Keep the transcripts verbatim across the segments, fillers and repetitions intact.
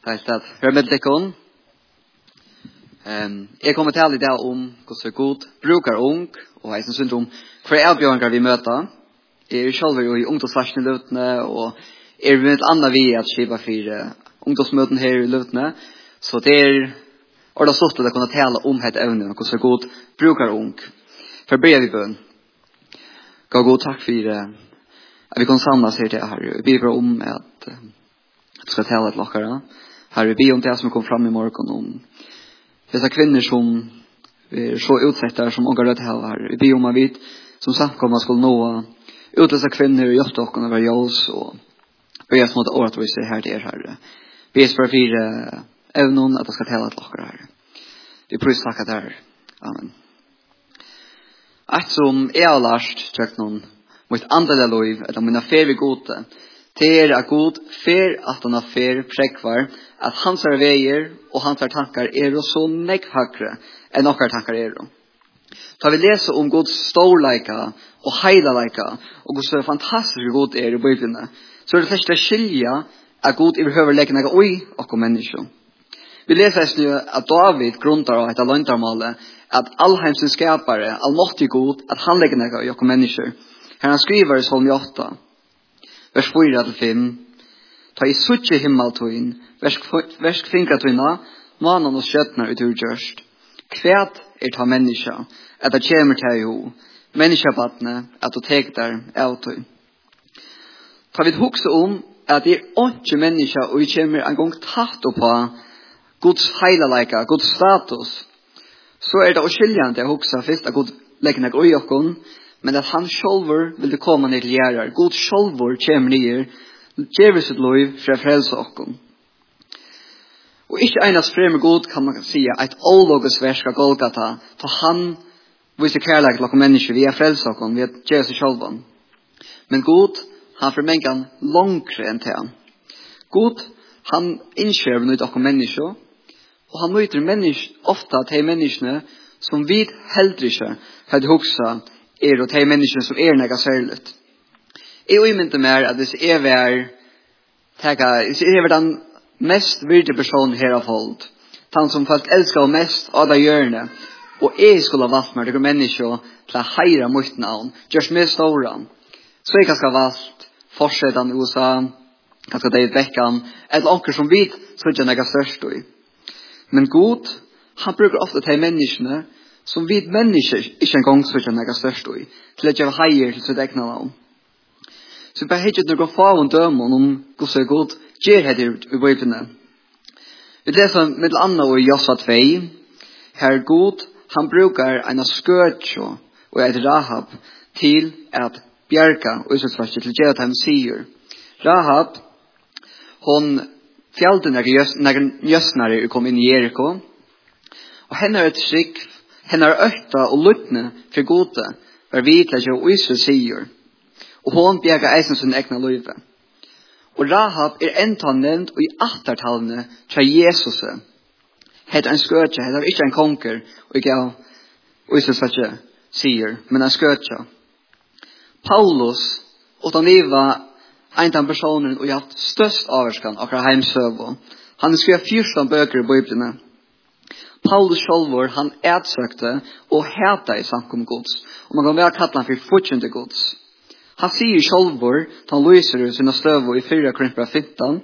Tack så att hör med lekon. Ehm jag kommer tala idag om hur så god brukar ung och hejsen syndrom för erbjudanden vi möter. Är ju själva i ungdomsfasken lutne och är vi ett annat vi att skiva för ungdomsmöten här i lutne så det är och då sått att kunna tala om het ämne och hur så god brukar ung. För brev i bön. Gå god tack för att vi kan samlas här till här. Vi ber om att du ska tala ett lockare. Här vi ber om det som kom fram i morgon om dessa kvinnor som är så utsatta som ångar det här. Vi ber om att vi som samkomma skulle nå ut dessa kvinnor i hjälpta och kunna vara oss och be oss mot året vi ser här till er här. Be oss för fyra ävnen att det ska tala ett lockare här. Vi pröjs tacka där. Amen. Att som är allast tryckt någon mot andra liv eller mina fer vi gode. Det är att god fer att han har fer präckvar att hans är väger och hans tankar är så mycket högre än några tankar är. Tar vi läsa om Guds storlika och heilalika och hur så fantastiskt god är i Bibeln så är det första skilja att god överhuvud lägga några oj och människor. Vi läser nu att David grundar av ett löntarmål att allhemsens skapare, allmåttig god, att han lägger några oj och människor. Här han skriver i Psalm åtta, vers fyra till fem. Ta i suttje himmeltøyen, versk fingertøyna, mannen og skjøtner ut urgjørst. Kvæt er ta menneska, at det kommer til jo, menneskabattene, at det tek der avtøy. Ta vi hukse om at det er ikke menneska, og vi kommer en gang tatt på Guds heilaleika, Guds status, så er det oskiljande å hukse først at Gud legger nek ui okkon, men at han sjálfur vil det komme ned til gjerrar. God sjálfur kommer nyer, gjør sitt liv for å frelse okkon. Og ikke enast fremme god kan man si et åloges versk av Golgata, ta han viser kærlighet til okkon mennesker, vi er frelse okkon, vi er gjør seg sjálfan. Men god, han formengan langre enn til han. God, han innskjøver nøyt okkon mennesker, og han møter mennesker, ofta til menneskene som vi heldre ikke hadde huksa er og de menneskene som er nega særligt. Jeg umynte mer at hvis jeg var tega, hvis jeg var den mest virte personen her av folk, den som folk elskar mest av det hjørne, og jeg skulle ha valgt meg til mennesker til å heira mot navn, gjørs med stora. Så jeg kanskje ha valgt forsetan i U S A, kanskje David Beckham, eller onker som vet så ikke nega størst i. Men god, han bruker ofte de menneskene som vid mennesker ikke en gang så ikke nega størst i, til at jeg heier til sitt egna navn. Så bare hei ikke noe få om dømen om god så god gjør heter i Bibelene. Vi leser med annet i Josva to, her god, han brukar en skøtjo og et Rahab til at bjerga og Israelsfarset til gjør at han sier. Rahab, hon fjallte når njøsnare kom inn i Jericho, og henne er et skikk, henne er økta og luttne for gode, var vidtlegge og Israel sier. Og hon bjerga eisen sin egna løyve. Og Rahab er enda nevnt og i attertallene til Jesus. Het en skøtje, het er ikke en konker, og ikke og Israel sier, men en skøtje. Paulus, og han var en av personen og hatt størst averskan akkurat heimsøv. Han skrev fjorton bøker i Bibelene. Paulus sjálfur, han ætsøkte og hæta i samkom gods. Og man kan være kalla han for fortjente gods. Han sier sjálfur, han lyser ut sina støv i fyra Korinthbrev fimton.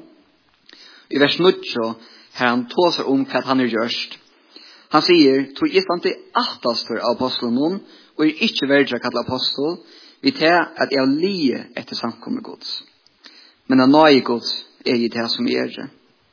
I vers nitton, her han tåser om hva han er gjørst. Han sier, tog i stand til atastor av apostelen, og er ikke verdra kalla apostel, vi tar at jeg lie etter samkommet gods. Men han nøye gods er i det som er det.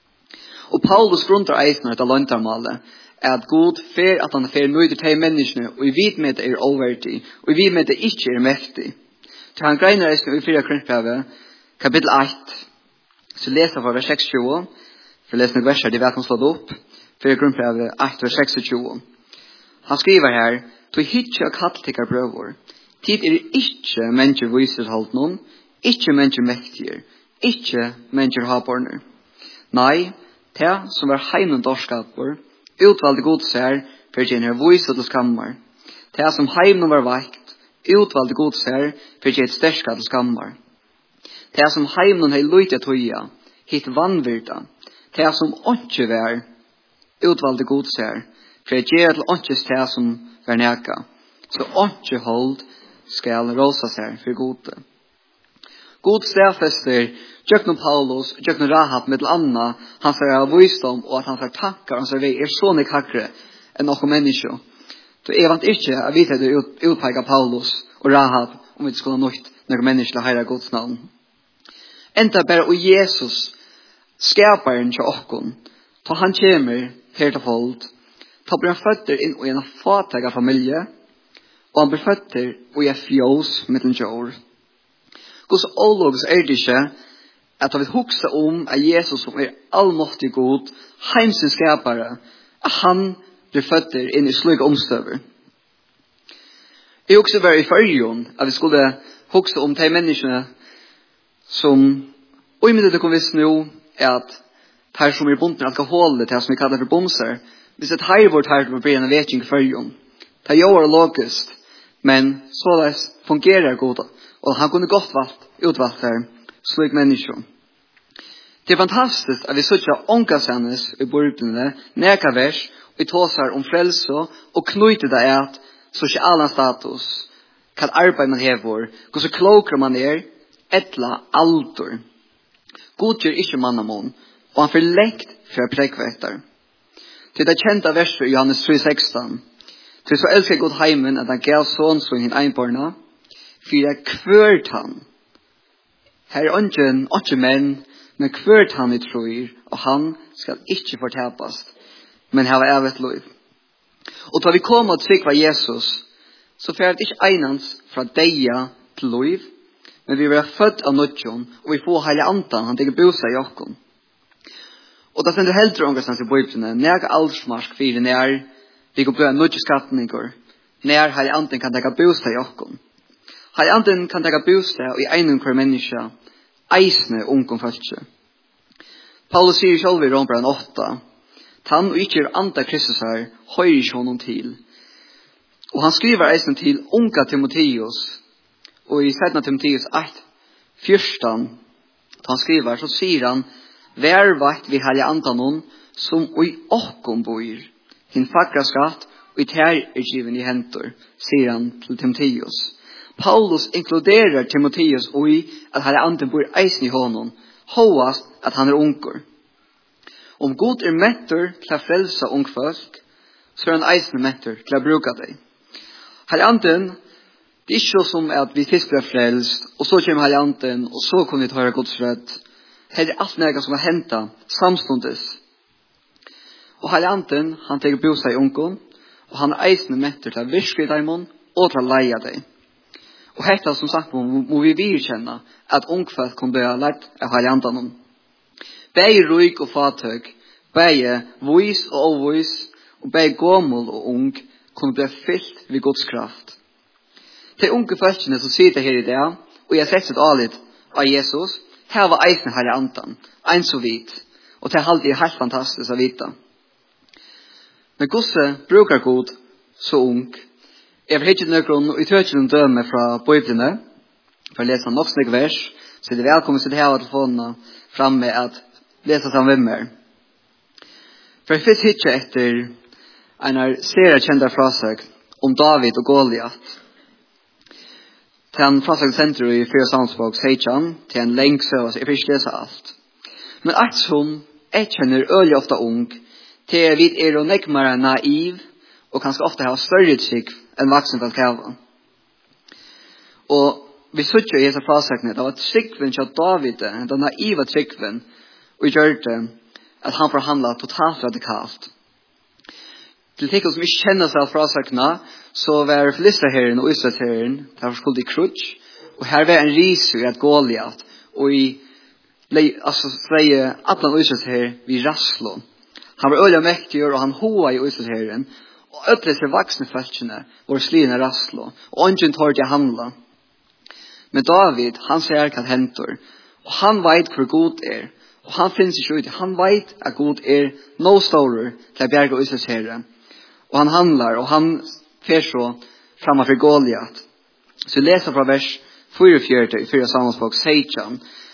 Og Paulus grunnar eisen etter løntarmalet, at god fer at han fer nøyder til menneskene, og i vid med det er overtig, og i vid med det ikke er mektig. Så han greiner eisen i fyra Korinthbrevet, kapittel eitt, så leser fra vers tjueseks, for lesen et verser, det er velkomst slått opp, fyra Korinthbrevet eitt, vers tjueseks. Han skriver her, «Tu hitje og kalltikkar brøvor, tid er ikke mennesker viser halt noen, ikke mennesker mektiger, ikke mennesker haborner. Nei, det som var heimen dorskaper, utvalgte god sær, for å gjøre viser til skammar. Det som heimen var vekt, utvalgte god sær, for å gjøre sterska til skammar. Det som heimen hei luit at høya, hit vannvirta. det som ikke var utvalgte god ser, for jeg gjør til ikke det som var neka. Så ikke hold skal rosa seg for gode. God stedfester Jøkno Paulus, Jøkno Rahab, med Anna, han får ha visdom, og at han får takker, han sier, er så nek hakre enn noen mennesker. Så jeg vant ikke å vite det utpeker Paulus og Rahab, om vi skulle ha nødt noen mennesker til å heire Guds navn. Enda bare og Jesus, skaperen til åkken, da han kommer her til folk, da blir han føtter inn i en fattig familie, og han blir føtter i en fjås med en jord. Guds ålogs er det ikke at han vil huske om at Jesus som er allmåttig god, heimsens skapere, at han blir føtter inn i slike omstøver. Jeg også var i førjon at vi skulle huske om de menneskene som, og i middag det kom visst nå, er at de som er bundet med alkohol, de som vi kallar for bomser, hvis et her vårt her til å bli en veking i førjon, det gjør det logisk, men så det fungerer godt, og han kunne godt valgt, utvalgt her, slik mennesker. Det er fantastisk at vi søtter ånkasennes i bordene, neka vers, og vi tåser om frelse, og knyter det at sosiale status, hva arbeid man hever, hvor så klokere man er, etla alder. God gjør ikke mannamån, og han får lekt for prekvetter. Til det kjente verset i Johannes tre seksten, til så elsker God heimen at han gav sånn som hin einbarna, for jeg kvørt han. Her er ungen, ikke menn, men kvørt han i tror, og han skal ikke fortapast, men her var evet lov. Og da vi kom og trykva Jesus, så færd ikke einans fra deia til lov, men vi var født av nødjon, og vi får heile antan, han tenker bosa i okken. Og da sender heldre ångarsans i bøyblene, nega aldersmarsk fyrir nær, vi kan bli nødjoskapninger, nær heile antan kan tenker bosa i okken. Heile antan kan tenker bosa i einun hver menneske, eisne ungom falskje. Paulus sier selv i Rombrand åtta, han og ikke er andre Kristus her, høyre ikke honom til. Og han skriver eisne til unga Timotheus, og i Sedna Timotheus ett, fjørstan, da han skriver, så sier han, vær vakt vi helge antanon, som i okkom bor, hin fakra skatt, og i tær er given i hentor, sier han til Timotheus. Paulus inkluderer Timotheus og i at helge antan bor eisen i honom, hovast at han er unger. Om god er metter til å frelse ung folk, så er han eisen metter til å bruke det. Helge antan, det er ikke som at vi først blir frelst, og så kommer helge antan, og så kommer vi til å høre Guds rett. Her er alt nega som har hentet samstundes. Og helge antan, han tenker bo seg i ungen, og han er eisen metter til å virke i dem, og til å leie dem. Og hetta som sagt må, må vi virkjenne at ungfolk kan bli lett av helge antan. Begge ryk og fatøk, begge vois og overvois, og begge gammel og ung, kunne bli fyllt ved Guds kraft. De unge folkene som sitter her i dag, og jeg har sett et alit av Jesus, her var eisen helge antan, ein så vidt, og det er alltid helt fantastisk å vite. Men gosse brukar god så ung. Jeg vil ikke nøkron, og jeg tror ikke noen døme fra bøyblene, for å lese nok snakk vers, så det er velkommen til det her telefonene framme at lese sammen med meg. For jeg fikk ikke etter en serie kjente frasøk om David og Goliath. Til en frasøk senter i Fyra Samsbog, sier han, til en lengk søvn, jeg får ikke lese alt. Men alt som jeg kjenner øyelig ofte ung, til jeg vet er å nekmere naiv, og kanskje ofte ha større trygg enn vaksen for kæven. Og vi sitter i disse frasøkene, det var tryggven til David, den naiva tryggven, og gjør det at han forhandlet totalt radikalt. Til tikkene som ikke kjenner seg av frasøkene, så var Filisterherren og Israelsherren, der var skuldt i krutsk, og her var en risu i et Goliath, og i altså sleie atlan Israelsherren vi rasslo. Han var øyla mektig, og han hoa i Israelsherren, og ødelse vaksne feltkene var slina rasslo, og ungen tårde å handla. Men David, han ser hva hentor, og han veit hvor god er, og han finnes ikke ut, han veit at god er no storer til å bjerge Israelsherren. Og han handlar, og han fer så framme for Goliath. Så jeg leser fra vers fyrtiofyra i Fyra Samhällsbok, sier han,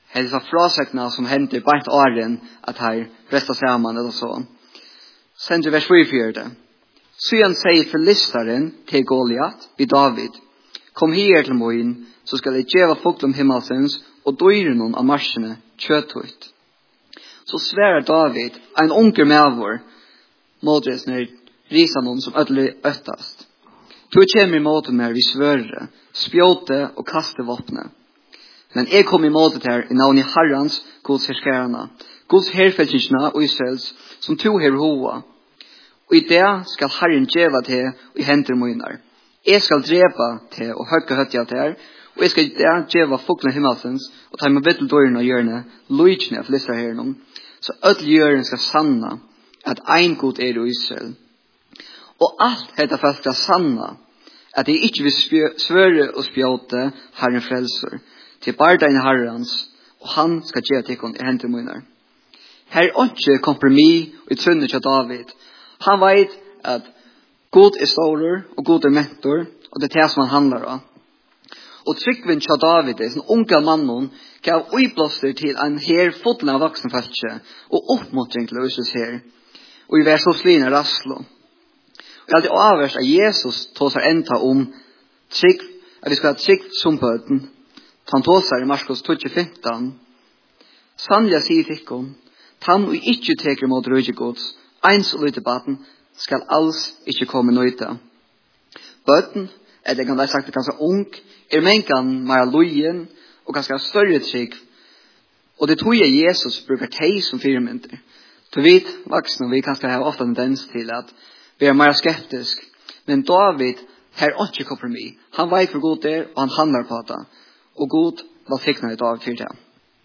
Hälsa frasökna som händer bara ett åren att här resta samman eller så. Sen till vers fyra. Sedan säger förlistaren till Goliat vid David: Kom här till mig, så ska det geva fåglen himmelsens och döjren av marscherna kötthut. Så svärar David, en onker medvår, mådres när risan någon som ödler öttast. Du kommer i måten med vi svörre, spjåte och kaste vapnet. Men jag kom i måtet här i navn i Herrans, Guds härskärarna, Guds herrfältingsna och Israels, som tog her hoa. Og i det skal Herren djeva til og i henter møynar. Jeg skal drepa til og høgge høttja til her, og jeg skal i det djeva foklen himmelsens og ta med vettel døren av hjørne, lojtjene av lista her. Så ødel hjørne skal sanna at ein god er i Israel. Og alt heter folk skal sanna at jeg ikke vil svøre og spjåte Herren frelser til bardein Herrens, og han skal djeva til og i henter møynar. Her er ikke kompromis og i trunnet til David. Han vet at God er stor og God er mentor, og det er det som han handler om. Og tryggvinn til David, en unge mannen, gav uiblåster til en her fotlen av voksenfeltet, og oppmuntring til Jesus her. Og i vers hos Lina Raslo. Og jeg hadde avhørst at Jesus tog seg enda om trygg, at vi skal ha trygg som bøten. Han tog seg i Marskos to femten. Sannelig sier tikkum, han og ikke teker mot røygegods, eins og lytte baten, skal alls ikke komme nøyta. Bøten, eller kan være sagt det ganske ung, er mengan mer lojen og ganske større trygg. Og det tror jeg Jesus bruker teg som firmynter. Du vet, voksne, vi kanskje har ofte tendens til at vi er mer skeptisk. Men David har ikke kompromis. Han vet hvor god det er, og han handler på det. Og god var fiknet i dag til det.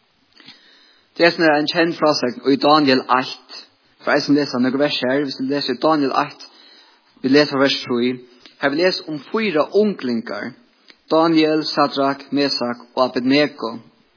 Det er en kjent frasøk, og i Daniel eitt, for jeg som leser noen vers her, hvis du leser Daniel eitt, vi leser vers tre, her vi leser om fyra unglingar, Daniel, Sadrak, Mesak og Abednego,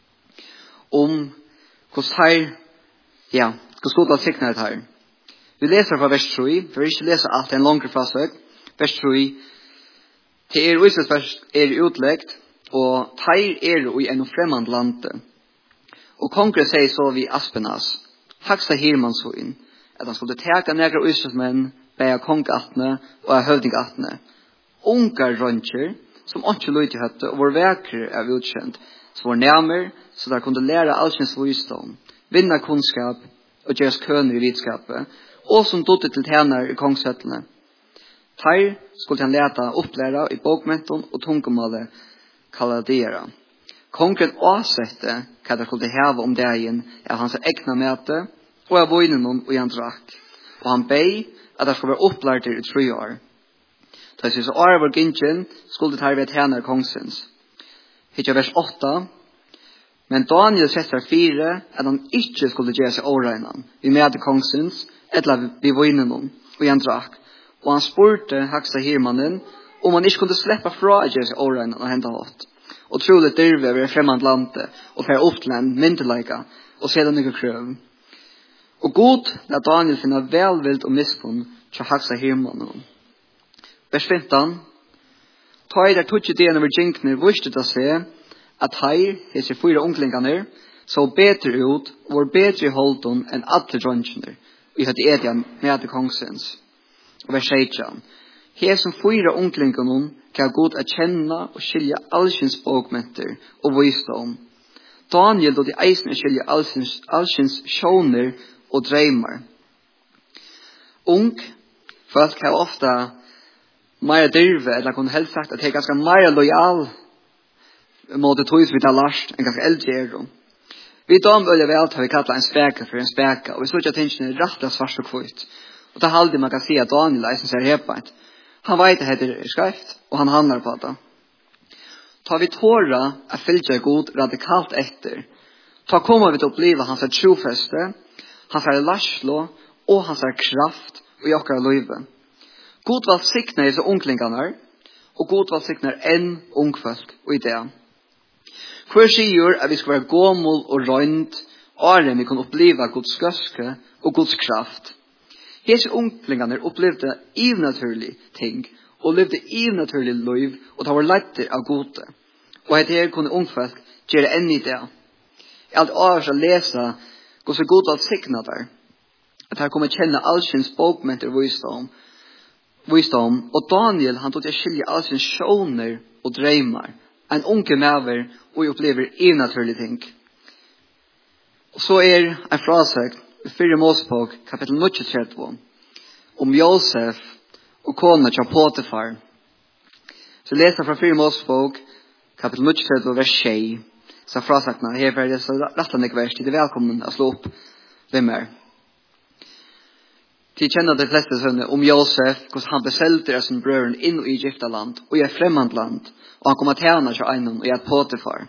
om hvordan her, ja, hvordan god var siknet her. Vi leser fra vers tre, for vi ikke leser alt en langere frasøk, vers tre, til er Israels vers er utlegt, og teir er i en fremmand lande. Og konger sier så vi Aspenas, Haksta Hirmanshoin, at han skulle teka negra Israelsmenn, beia kongatne og av høvdingatne. Ungar røntjer, som ikke løyde høtte, og var vekre av utkjent, som var nærmer, så der kunne lære allkjens visdom, vinna kunnskap og gjøres køner i vitskapet, og som dodde til tjener i kongsøttene. Teir skulle han leta opplæra i bokmenton og tungomålet kalladera. Kongen avsette hva det skulle heve om dagen av hans egna møte og av vøynen og han drakk. Og han bei at det skulle være opplært i tre år. Da jeg synes året var gingen skulle det her ved tjener kongsens. Hittja vers åtta. Men Daniel setter fire at han ikke skulle gjøre seg åregnen. Vi møte kongsens eller vi vøynen og han drakk. Og han spurte Haksta Hirmannen om han ikke kunne slippe fra å gjøre seg åregnen og hente hatt. Og trolig dyrve ved fremmand landet og fer opp til en myndelaika og se den ikke krøv. Og god la Daniel finne velvild og miskunn til Haksta Hirmannen. Vers femten. Ta i der tutsi dene over jinkner vurste det seg at heir, hese fyra unglingane, så bedre ut og var bedre i holden enn alle drøntjene. Vi hadde edjan med til kongsens. Og vers seksten. Hesum fyra unglingane gav god å kjenne og skilja allsins bokmenter og visdom. Daniel dod i eisen å skilja allsins, allsins sjåner og dreymar. Ung, folk har ofta mer dyrve, eller kunne helst sagt at det er ganske mer lojal mot det tog vi tar last enn ganske eldre er de. Vi dam øye vel til vi kallar en speka for en speka, og vi slår ikke at tingene er rett og svart og kvitt. Og det halde man kan si at Daniel eisen ser heppet. Han vet at det er skreft, og han handlar på det. Ta vi tåra å fylgja god radikalt etter, ta kommer vi til å oppleve hans er trofeste, hans er larslo, og hans er kraft, og jokkar løyve. God var sikna i så unglingarna, og god var sikna enn ungfolk, og i det. Hver sier at vi skal være gåmål og røynt, og vi kan oppleve Guds skøske og Guds kraft. Hese unglingarna opplevde ivnaturlig ting, og levde ivnaturlig liv, og det var leiter av gode. Og etter her kunne ungfolk gjøre enn i det. Allt års att läsa går så god att signa där. Att här kommer känna allsins bokmenter visdom. Visdom. Och Daniel, han tog att skilja allsins sjoner och drömmar. En unge mäver och upplever inaturliga ting. Och så är en frasök i fyra Mosebok kapitel nitton om Josef och kona till Potifar. Så läser från fyra Mosebok kapitel nitton vers tjej. Så frasökna här för det så rättande vers till det välkommen att slå upp vem är. Till känna de flesta sönder om Josef, hur han besällde sin bröder in i Egyptaland och i ett främmande land. Och han kom att tjäna till en och i ett Potifar.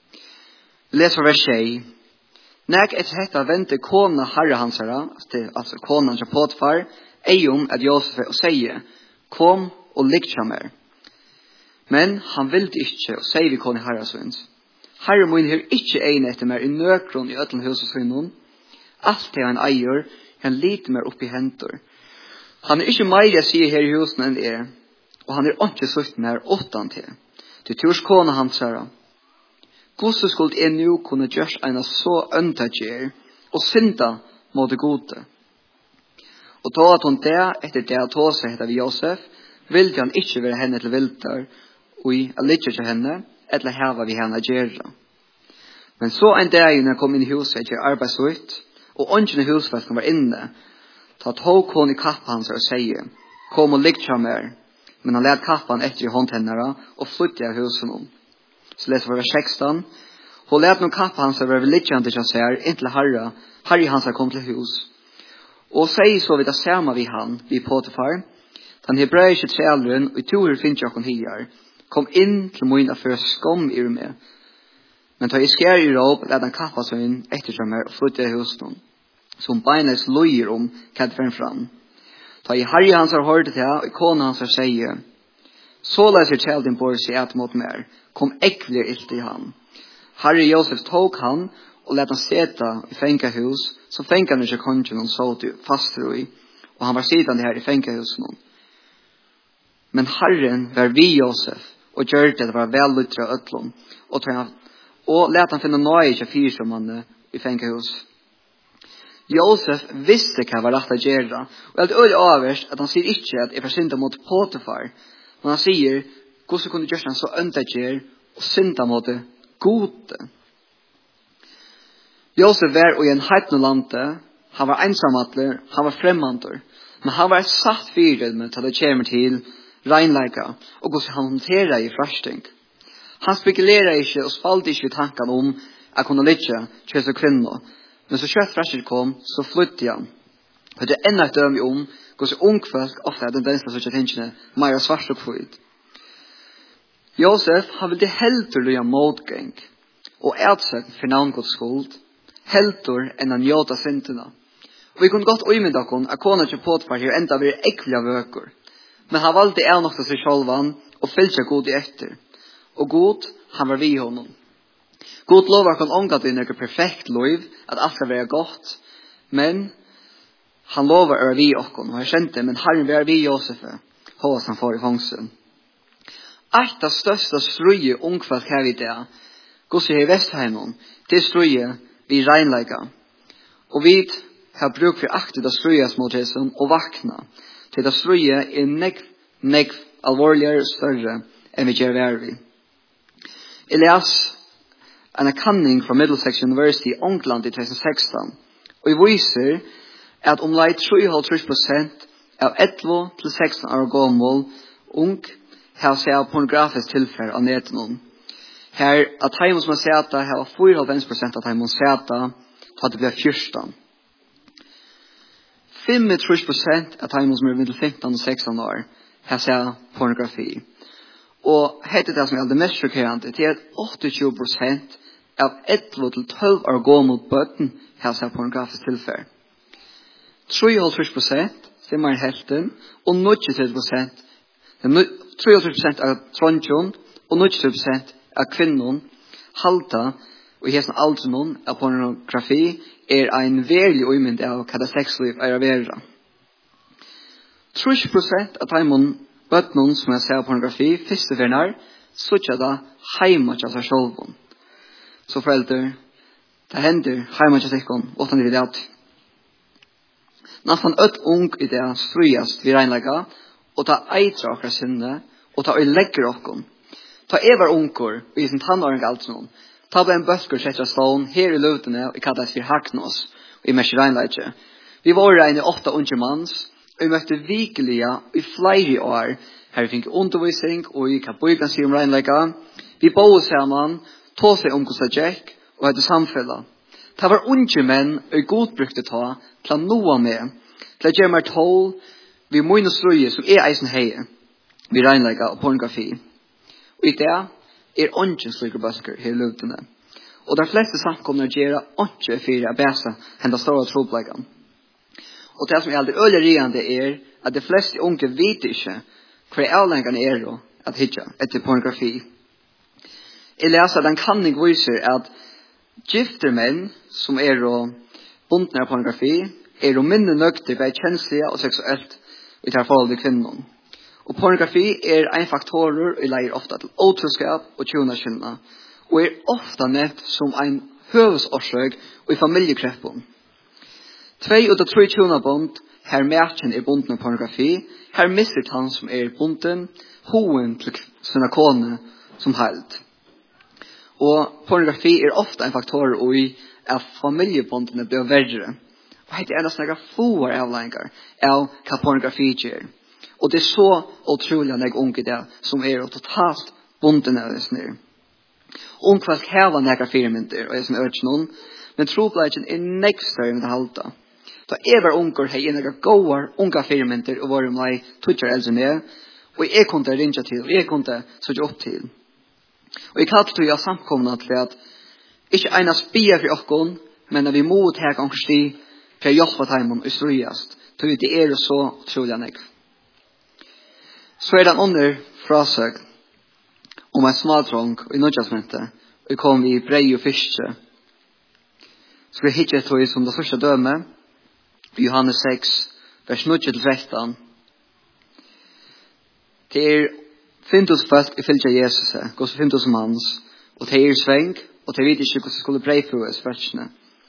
Läs från vers tjej. När ett hetta vänte kona herre hansara, alltså konan till Potifar, ej om att Josef och säger, kom och likta mer. Men han ville inte och säger vi kone herre svins. Herre må inher ikke ein etter mer i nøkron i øtlen hus og synon. Alt det han eier, han lite mer opp i hentor. Han er ikke meir jeg sier her i husen enn det er, og han er ikke sutt mer åttan til. Til turs kone hans herre. Gosse skuld er nu kunne gjørs en så øntager, og synda må det gode. Og ta at hun det, etter det at hos heter vi Josef, ville han ikke være henne til vilter, og i allitje til henne, eller hava vi henne gjøre. Men så en dag når han kom inn i huset til arbeidsut, og ånden i husfelten var inne, ta tog hon i kappa hans og sier, kom og ligg til mer, men han led kappan etter i håndtennere, og flytte av husen om. Så leser vi vers sexton, hun led noen kappa hans og var liggende til seg, inntil herre, herre hans kom til hus. Og sier så vidt det samme vi han, vi Potifar, den hebraiske træleren, og i toer finnes jeg hier, kom inn til min affør skom i meg. Men ta i skjer i råp, led han kappa seg inn etter seg mer, og flytte av husen. Som beinleis lojer om hva det frem fram. Ta i herre hans har hørt det, og ikone hans har sier, så leser kjelden på seg et mot mer, kom ekvelig ilt i han. Herre Josef tok han, og let han seta i fengahus, så fenga han ikke kongen og så til fastro i, og han var sittande her i fengahusen. Men Herren var vi Josef, og gjør det det var vellytre øtlom, og, og let han finne nøye til fyrsommene i fengahus. Josef visste hva var rett å gjøre, og det er øye avverst at han sier ikke at jeg får synda mot Potifar, men han sier, hvordan kunne gjøre han så øntager og synda mot det gode. Josef var i en heitne lande, han var ensamadler, han var fremmandor, men han var satt fyret med til det kommer til regnleika, og hvordan han håndterer i frasting. Han spekulerer ikke og spalte ikke tanken om at kunne lytte kjøs og kvinner, men så kjøtt frasting kom, så flytte han. Og det er enda et døm om hvordan ungfolk ofte er den densla som ikke tingene mer svart og kvitt. Josef, han ville heldur løya motgang, og etsøk for navngods skuld, heldur enn han gjøta syndene. Og vi kunne godt uimynda kon at kona til Potifar her enda vil ekvelig av øker, men han valgte en nok til seg sjølvan og fyllt seg god i etter. Og god, han var vi honom. God lovar kan omgat i noe perfekt lov, at alt skal være godt, men han lovar er vi okkon, og jeg kjente, men herren vil vi Josef, hos han får i fangsten. Eit av største strøye ungfalt her i det, gos i Vestheimen, til strøye vi regnleika. Og vi har bruk for aktet av strøyes mot hesen og vakna, til det strøye er negv, negv, alvorligere større enn vi gjør vær vi. Jeg les en kanning fra Middlesex University i England i tjuetusen sekstan, og jeg viser at omlai tre komma fem prosent av elleve til seksten år gammel ung har seg pornografisk tilfell av neten. Her at heimens man seta har fire komma fem prosent av heimens seta til det blir fjorten. femogtrýss prosent av heimens man er femton og sexton år har seg pornografi. Og hette det som er det mest sjokkerende til at åttiotjúgu prosent av elleve til tolv år gammel bøtten har seg pornografisk tilfell. treoghalvtrýss prosent som er helten, og níggjuogtretivu prosent treogtretivu prosent av tronjon og níggjuogtretivu prosent av kvinnen halta og i hesten alderen av pornografi er en verlig uimynd av hva det sexliv er å være. tretti prosent av timon bøtnen som er ser pornografi første vernar, så ikke da heima til seg selv. Så foreldre, Det händer hemma till tekon åt han vill det. Nästan ett ung i det strujast vi regnlägga och ta eitra och sinne och ta lägger okkom. Ta ever unkor i sin tandåring allt sån. Ta på en bösker sätta stån här i lutene och kallas för hacknos i mesh regnlägga. Vi var där i åtta unge mans och vi mötte vikliga i flera år. Här fick undervisning och i kapoikan sig om regnlägga. Vi bodde samman, tog sig om hos Jack og hadde samfella. Det var unge menn og god brukte ta til å noe med, til å gjøre meg tål vi mine strøye som er eisen heie, vi regnlegger og pornografi. Og i det er unge slike bøsker her i lutene. Og de fleste samkomne gjør unge for å bæse henne store trobleggene. Og det som er aldri øyelig rigende er at de fleste unge vet ikke hva avlengene er å at hitja etter pornografi. Jeg leser den kanning viser at gifter menn som er og bundne av pornografi er og minne nøgter ved kjenslige og seksuelt i tar forhold til kvinnen. Og pornografi er en faktorer og leier ofte til åtroskap og tjonaskillene og er ofte nett som en høvesårsøk og i familiekreppen. Tvei ut av tre tjonabond her mærken er bunden av pornografi, her mistet han som er bunden hoen til sine kone som held. Og pornografi er ofta en faktor i at familjebondene blir verre. Og det er nesten noen få avlengar av hva pornografi gjør. Og det er så utrolig enn jeg unge det som er totalt bondene av det snir. Ungkvalt heva nekka firmynter og jeg som ørt noen, men trobladjen er nekstøy med det halta. Da jeg var unger hei jeg nekka gåar unga firmynter og var om meg tutjar eldre med, og jeg kunne rinja til, og jeg kunne søtja opp til. Og jeg kallte til jeg samkomna til at ikke ena spia for okkon, men at vi må ta angsti for å hjelpe teimen og strujast, til det er så utrolig enn jeg. Så er det en under frasøk om en smadrong i nødjastmentet, og jeg kom i brei og fiske. Så vi hittet til som det første døme, i Johannes seks, vers nio til tretton. Det er fintus folk i fylgja Jesus, gos fintus mans, og det er sveng, og det vet ikke hvordan det skulle breifrues versene.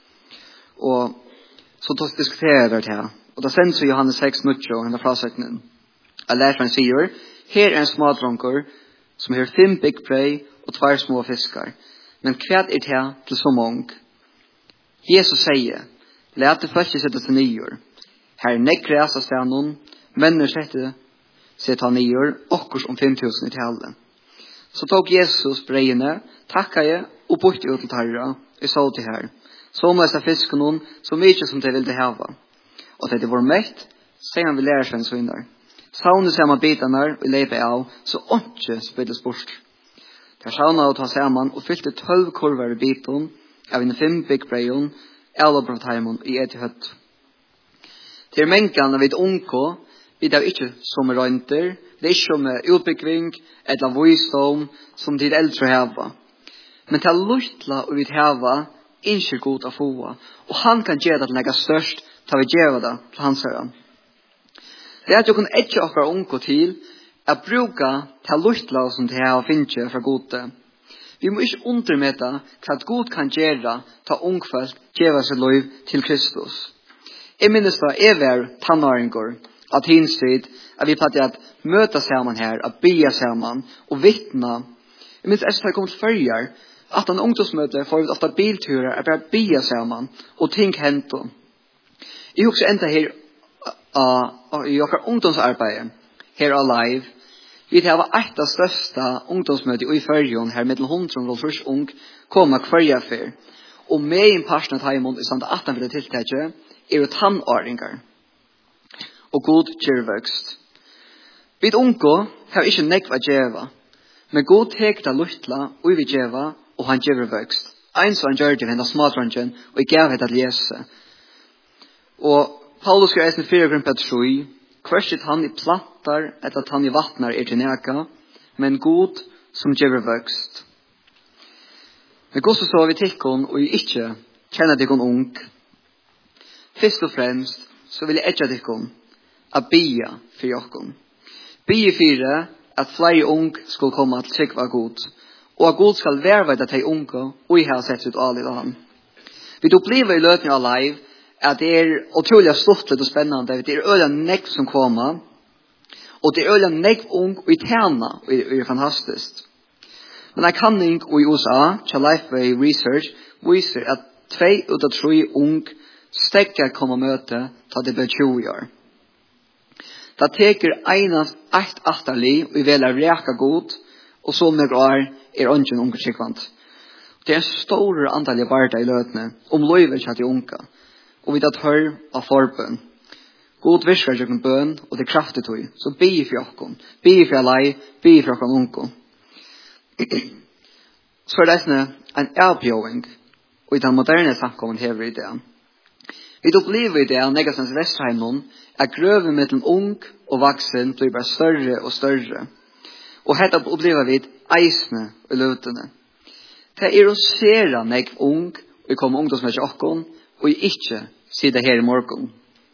Og så tog diskuterer det her, og da sendes vi Johannes seks nio, henne frasøkningen. Jeg lærte han sier, her er en smadronker, som har fem byggbrei og tvær små fiskar. Men hva er det til så mange? Jesus sier, let det første sette til nyer. Her er nekkres av stenen, menner sette seg til nyer, okkurs om fem tusen i tallet. Så tok Jesus breiene, takket jeg, og borte ut til tarra, og så til her. Så må jeg se fisken så mye som de ville hava. Og til det var mekt, sier han vi lærer seg en svinner. Savnet sammen bitene og lepe av, så åndsje spilles bort. Der savnet å ta sammen og fylte tølv kurver i biten, av en fem byggbreien, eller på heimen i et høtt. Til mennkene vid unko, vi er ikke som røynter, det er ikke som utbygging, eller visdom, som de eldre hava. Men til luftla og vi hava, ikke god å få, og han kan gjøre det til noe størst, til vi gjør det til hans herre. Det er at du kan ikke akkurat unko til, at bruka til luftla som de har finnet fra gode. Vi må ikke undermeta hva god kan gjøre til ungfelt gjøre seg lov til Kristus. Jeg minnes da jeg var tannaringer av tinstid, at vi platt at møte sammen her, at bya sammen og vittna. Jeg minnes at jeg kom til førjar, at en ungdomsmøte får vi ofte bilturer, at bare bya sammen og ting hente. Jeg husker enda her uh, i okker ungdomsarbeid, her og live. Vi har et av største ungdomsmøter i Førjon, her med hundre og først ung, kommer hver for. Og med en person av heimen i stand atten for det tiltaket, er jo tannåringer. Og god kjørvøkst. Vi unge har ikke nekva djeva, men god tekta luftla, og vi djeva, og han kjørvøkst. En så han gjør det henne smadrangen, og jeg gav henne til lese. Og Paulus skrev eisen fire grunn på troi, hversit han i plattar, etter at han i vattnar er til neka, men god som gjør vøkst. Men god så så vi tikkun, og jeg ikke kjenner tikkun ung. Først og fremst, så vil jeg etja tikkun, at bia for jokkun. Bia for at flere ung skal komme til trygg var god, og at god skal verveida til unge, og jeg har sett ut alle i land. Vi upplever i lötning av live att det är otroligt stort och spännande. Det är öliga näck som kommer. Och det är öliga näck ung och i tärna. Och det är fantastiskt. Men en kanning i U S A, till Lifeway Research, visar att två utav tre ung stäckar kommer möte ta det blir tjugo år. Det teker einast ett afterli och vi vill räka god och så mycket år är ungen unga tryggvant. Det är en stor antal i barda i lötene om löjver til de unga. Og vi tar hør av forbøn. God visker til bøn, og det er kraftig tog. Så be for jokken. Be for lei, be for jokken unga. Så er det en avbjøring, og i den moderne samkommen hever i det. Vi opplever i det, Negasens Vestheimen, at grøven mellom ung og vaksen blir bare større og større. Og dette opplever vi eisene og løtene. Det er å sere nek ung, og jeg kommer ungdomsmøte okkon, og jeg ikke sitter her i morgen.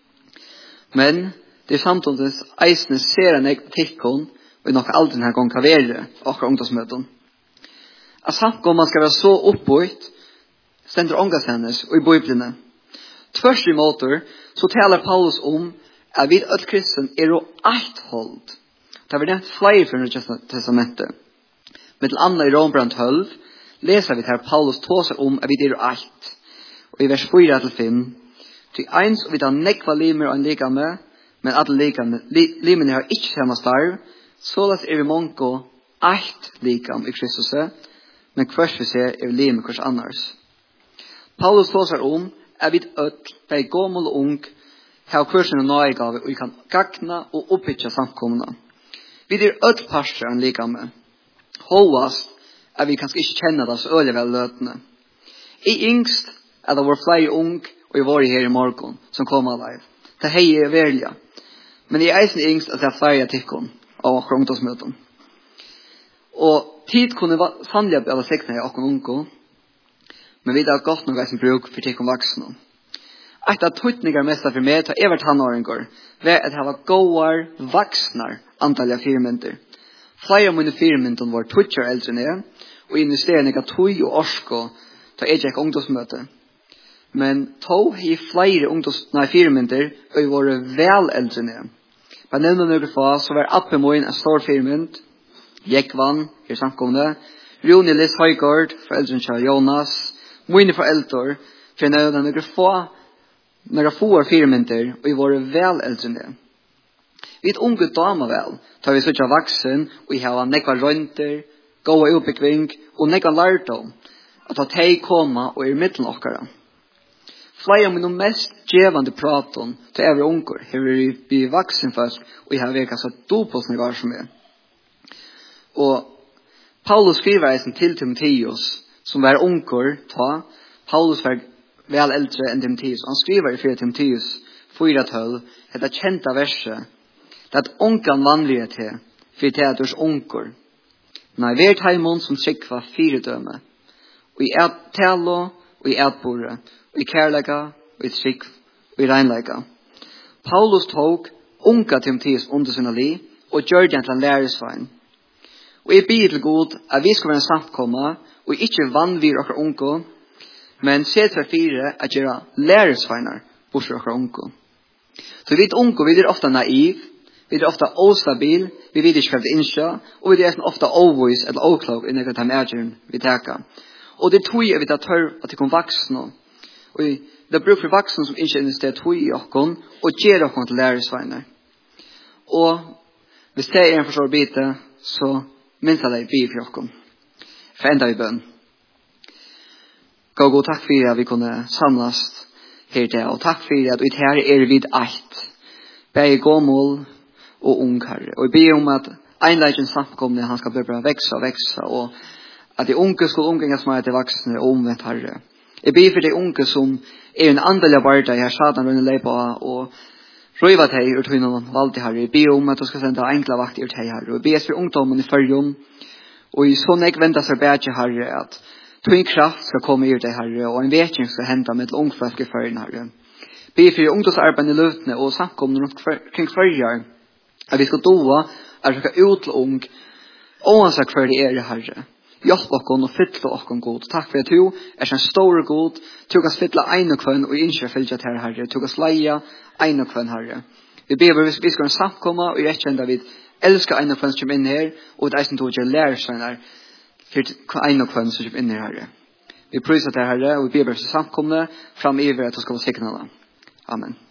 Men det er samtidig eisene sere nek tikkon, og nok aldri denne gang kan være okkar ungdomsmøten. At samtidig man skal være så oppbøyt, stender ångas hennes og i bøyblene. Tvers i måter, så taler Paulus om at vi alt kristen er å eit hold. Det har vært nevnt flere for Nye testamentet. Med til andre i Rombrand tolv, leser vi her Paulus tåser om at vi er eit. Og i vers fire til fem, til eins og vi tar nekva limer og en likame, men alle likame, li, limene har ikke samme starv, så er vi mongo eit likam i Kristus, men hvers vi ser er vi limer hvers annars. Paulus tåser om at vi ødt, det er gammel og ung, har kursen og nøygave, og vi kan gagna og oppbytja samkomna. Vi er ødt parster en likame. Håvast at vi kanskje ikke kjenner det så øyelig vel løtene. I yngst er det vår flere ung og i vår her i morgen som kommer live. Det hei er verlige. Men i eisen yngst at det er flere tikkene av åkker ungdomsmøten. Og tid kunne sannelig bli sikne i åkker unge, men vi har gått noe som bruk for tikkene voksne. Et av tøytninger mest for meg til evert tannåringer ved at det var gåar voksne antall av firmynter. Flere av mine firmynter var tøytjer eldre ned, og investering av tøy og orsko til jeg gikk ungdomsmøte. Men tog i flere ungdomsmøter og vi var vel eldre ned. På nevne noen få, så var Appe Moin en stor firmynt, Jekvann, her samkomne, Rune Liss Høygård, foreldren til Jonas, mine foreldre, for nevne noen få, noen få firmynter, og vi var vel eldre ned. Vi er unge damer vel, tar vi sånn vaksen, og vi har nekva røynter, gåa utbyggving, og nekva lærdom, at ta teg koma og er middelen okkara. Flere av mine mest djevande praten til evre unger har vi blitt vaksen først, og jeg har virket så dopåsne var som er. Og Paulus skriver eisen til Timotheus, som var unger, ta, Paulus var vel eldre enn Timotheus, han skriver i fyrir Timotheus fyra tolv, dette kjenta verset, det at ungan vanlige til, for til at du er unger. Nei, vi er taimon som sikva fire døme, og i et talo, og i et bore, og i kærlega, og i trygg, og i regnlega. Paulus tok unga Timotheus under sina liv, og gjør det til en læresvein. Og jeg byr til god at vi skal være en samkomma, og ikke vanvir okkar unga, men se til fire at gjøre læresveinar bort okkar unga. Så vi er unga, vi er ofta naiv, vi er ofta ostabil, vi vet ikke hva vi innskja, og vi er ofta overvis eller oklok i nekka tam ergjern vi teka. Og det tog jeg vi tar tørv at det kom vaksne. Og det er bruk for vaksne som ikke investerer tog i okkon, og gjer okkon til læresveinar. Og hvis det er en forstår bite, så minst jeg deg bi for okkon. For enda vi bønn. Gå god takk for at vi kunne samlas her til, og takk for at vi her er vid eit. Begge gåmål og ung herre. Og jeg ber om at einleggen samkomne han skal bare vekse og vekse, og at de unge skal omgångas med til vaksne og omvendt herre. Jeg ber for de unge som er en andel av barda jeg har satan rundt leipa og røyva teg ur tøynen valgte herre. Jeg ber om at du skal sende enkla vakt ur teg herre. Og jeg ber for ungdommen i fyrjum, og i sånn jeg venter seg bedre herre at tøyn kraft skal komme ur teg herre, og en vekking skal hente med til ungfolk i fyrjen herre. Jeg ber for ungdomsarbeid i løtene og samkomne rundt kring fyrjar, at vi skal doa at vi skal ut til ung, oansett hver det er herre. Hjelp okkon og fylla okkon god. Takk for at du er en stor god. Du kan fylla ein og kvann og innskjør fylgja til herre. Du kan sleia ein og kvann herre. Vi ber hvis vi skal samkomma og jeg kjenner David elsker ein og kvann som inn her og det er som tog jeg lærer seg her for ein og kvann som inn her herre. Vi prøyser til herre og vi ber hvis samkomne fram i at det skal være sikkert. Amen.